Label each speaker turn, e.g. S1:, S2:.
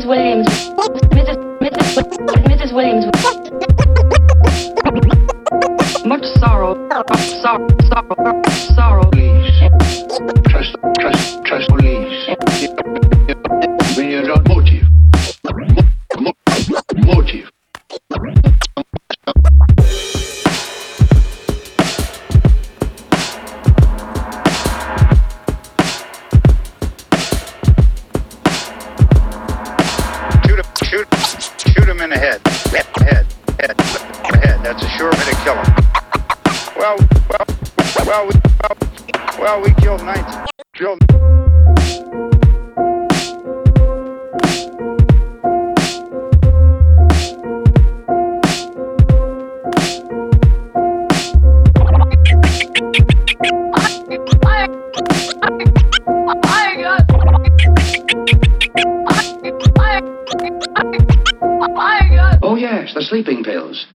S1: Mrs. Williams. Mrs. Williams. Much sorrow. Sorrow.
S2: Please. Trust police. When you don't motive. Motive. Shoot him in the head. Head. That's a sure way to kill him. Well, we killed 19.
S3: Oh yes, the sleeping pills.